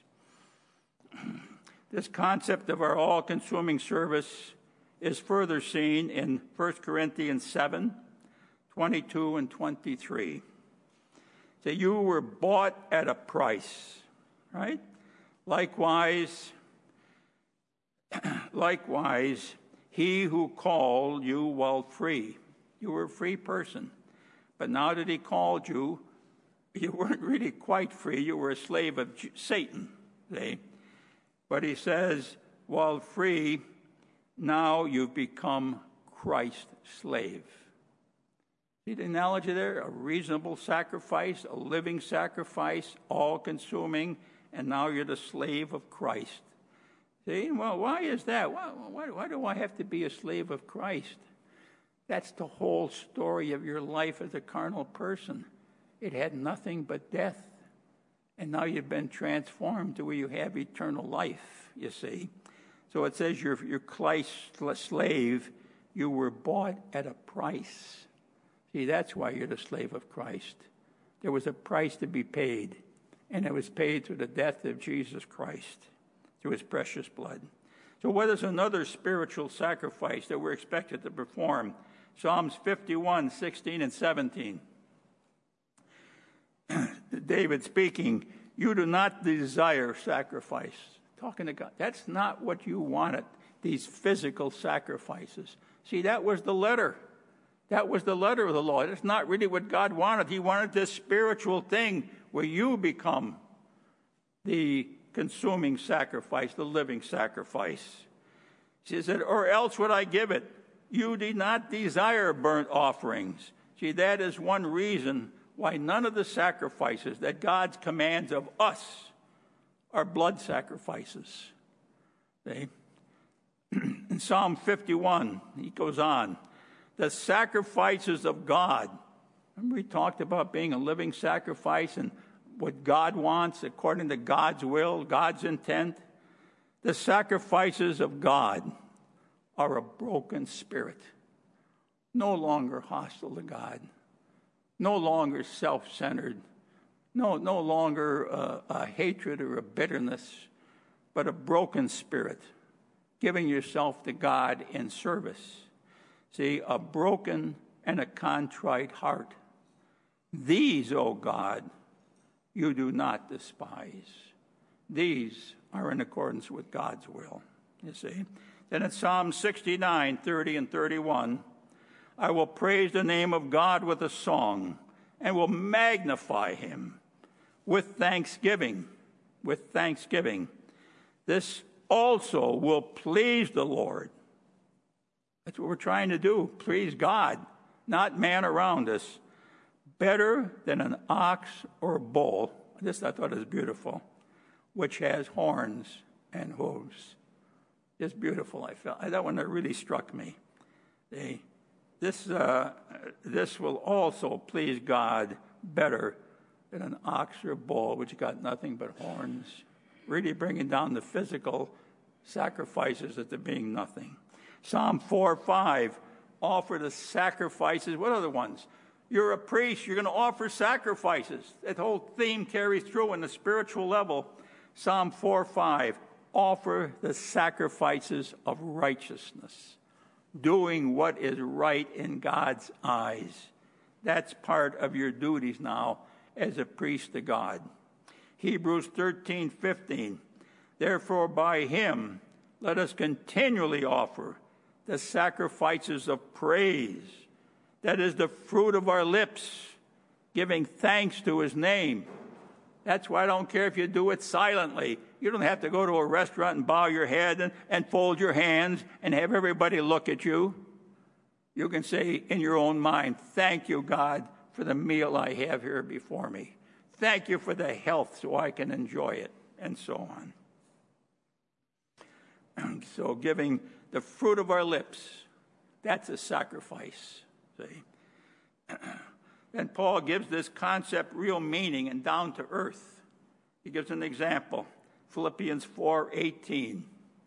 This concept of our all-consuming service is further seen in First Corinthians seven, twenty-two and twenty-three. So you were bought at a price, right? Likewise, likewise, he who called you while free, you were a free person. But now that he called you, you weren't really quite free. You were a slave of Satan, see? But he says, while free, now you've become Christ's slave. See the analogy there? A reasonable sacrifice, a living sacrifice, all-consuming, and now you're the slave of Christ. See? Well, why is that? Why, why, why do I have to be a slave of Christ? That's the whole story of your life as a carnal person. It had nothing but death. And now you've been transformed to where you have eternal life, you see. So it says you're, you're Christ's slave. You were bought at a price. See, that's why you're the slave of Christ. There was a price to be paid, and it was paid through the death of Jesus Christ, through his precious blood. So what is another spiritual sacrifice that we're expected to perform? Psalms fifty-one, sixteen and seventeen. David speaking, you do not desire sacrifice. Talking to God. That's not what you wanted, these physical sacrifices. See, that was the letter. That was the letter of the law. That's not really what God wanted. He wanted this spiritual thing where you become the consuming sacrifice, the living sacrifice. She said, or else would I give it. You did not desire burnt offerings. See, that is one reason why none of the sacrifices that God commands of us are blood sacrifices. See? In Psalm fifty-one, he goes on, the sacrifices of God. Remember we talked about being a living sacrifice and what God wants according to God's will, God's intent. The sacrifices of God are a broken spirit, no longer hostile to God, no longer self-centered, no, no longer uh, a hatred or a bitterness, but a broken spirit, giving yourself to God in service. See, a broken and a contrite heart. These, O God, you do not despise. These are in accordance with God's will, you see. Then in Psalm sixty-nine, thirty and thirty-one, I will praise the name of God with a song and will magnify him with thanksgiving, with thanksgiving. This also will please the Lord. That's what we're trying to do, please God, not man around us. Better than an ox or a bull, this I thought is beautiful, which has horns and hooves. It's beautiful, I felt. That one really struck me. They, this, uh, this will also please God better than an ox or a bull, which got nothing but horns, really bringing down the physical sacrifices as to being nothing. Psalm four, five, offer the sacrifices. What are the ones? You're a priest, you're going to offer sacrifices. That whole theme carries through on the spiritual level. Psalm four, five, offer the sacrifices of righteousness, doing what is right in God's eyes. That's part of your duties now as a priest to God. Hebrews thirteen, fifteen, therefore by him let us continually offer the sacrifices of praise, that is the fruit of our lips, giving thanks to his name. That's why I don't care if you do it silently. You don't have to go to a restaurant and bow your head and, and fold your hands and have everybody look at you. You can say in your own mind, thank you, God, for the meal I have here before me. Thank you for the health so I can enjoy it, and so on. So giving the fruit of our lips, that's a sacrifice. See? Then Paul gives this concept real meaning and down to earth. He gives an example, Philippians four, eighteen.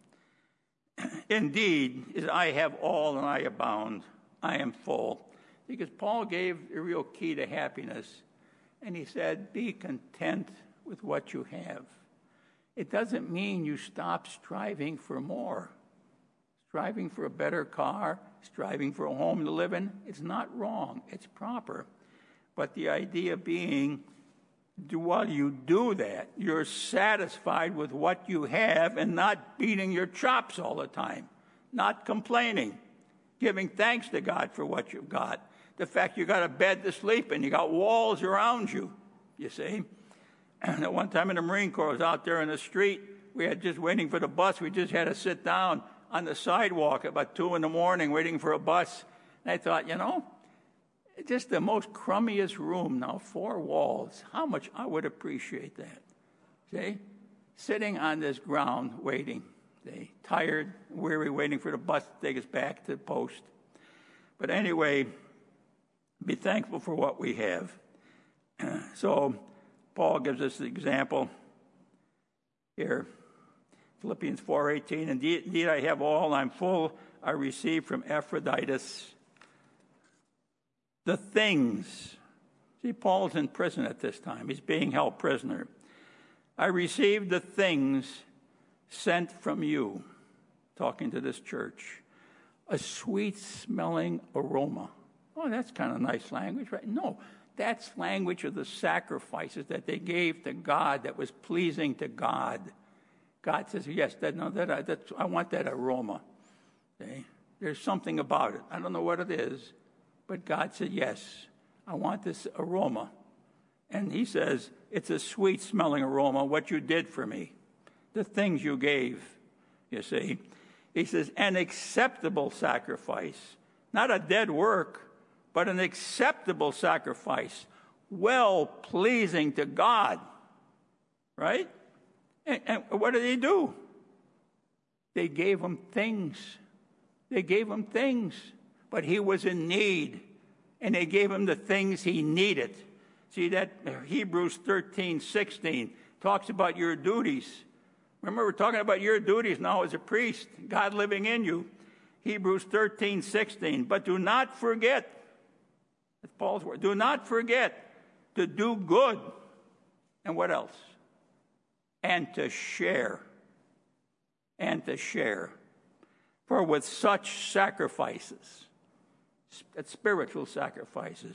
Indeed, as I have all and I abound, I am full. Because Paul gave a real key to happiness, and he said, be content with what you have. It doesn't mean you stop striving for more. Striving for a better car, striving for a home to live in, it's not wrong. It's proper. But the idea being, do, while you do that, you're satisfied with what you have and not beating your chops all the time, not complaining, giving thanks to God for what you've got. The fact you got a bed to sleep in, you got walls around you, you see. And at one time in the Marine Corps, I was out there in the street. We had just waiting for the bus. We just had to sit down on the sidewalk about two in the morning waiting for a bus. And I thought, you know, just the most crummiest room now, four walls. How much I would appreciate that. See? Sitting on this ground waiting. See? Tired, weary, waiting for the bus to take us back to the post. But anyway, be thankful for what we have. So Paul gives us the example here. Philippians four, eighteen, indeed, indeed I have all, I'm full, I received from Epaphroditus the things. See, Paul's in prison at this time. He's being held prisoner. I received the things sent from you, talking to this church, a sweet-smelling aroma. Oh, that's kind of nice language, right? No, that's language of the sacrifices that they gave to God that was pleasing to God. God says, yes, that, no, that, that, I want that aroma. Okay? There's something about it. I don't know what it is, but God said, yes, I want this aroma. And he says, it's a sweet-smelling aroma, what you did for me, the things you gave, you see. He says, an acceptable sacrifice, not a dead work, but an acceptable sacrifice, well-pleasing to God, right? And, and what did he do? They gave him things. They gave him things. But he was in need. And they gave him the things he needed. See, that Hebrews thirteen, sixteen talks about your duties. Remember, we're talking about your duties now as a priest, God living in you. Hebrews thirteen, sixteen. But do not forget, that's Paul's word, do not forget to do good. And what else? And to share. And to share. For with such sacrifices, spiritual sacrifices,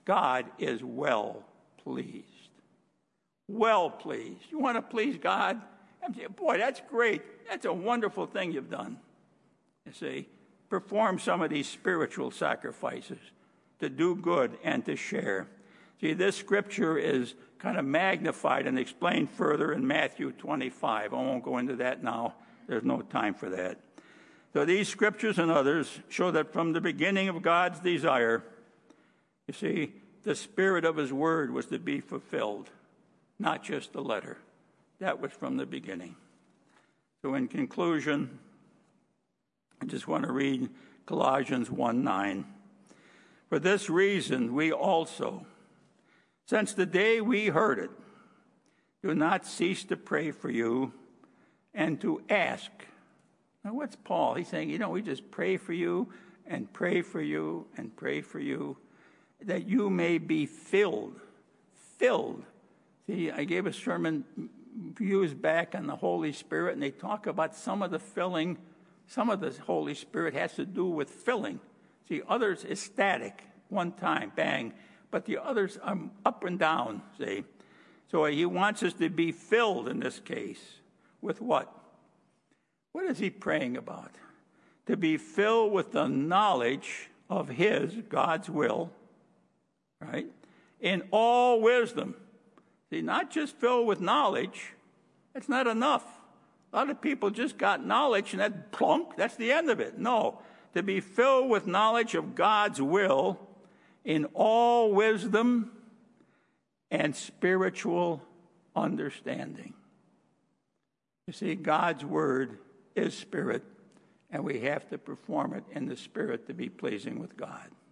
God is well pleased. Well pleased. You want to please God? I'm saying, boy, that's great. That's a wonderful thing you've done. You see, perform some of these spiritual sacrifices to do good and to share. See, this scripture is kind of magnified and explained further in Matthew twenty-five. I won't go into that now. There's no time for that. So these scriptures and others show that from the beginning of God's desire, you see, the spirit of his word was to be fulfilled, not just the letter. That was from the beginning. So in conclusion, I just want to read Colossians one nine. For this reason, we also, since the day we heard it, do not cease to pray for you and to ask. Now, what's Paul? He's saying, you know, we just pray for you and pray for you and pray for you, that you may be filled. Filled. See, I gave a sermon views back on the Holy Spirit, and they talk about some of the filling. Some of the Holy Spirit has to do with filling. See, others is static, one time, bang. But the others are up and down, see. So he wants us to be filled in this case with what? What is he praying about? To be filled with the knowledge of his, God's will, right? In all wisdom. See, not just filled with knowledge. It's not enough. A lot of people just got knowledge and that plunk, that's the end of it. No, to be filled with knowledge of God's will in all wisdom and spiritual understanding. You see, God's word is spirit, and we have to perform it in the spirit to be pleasing with God.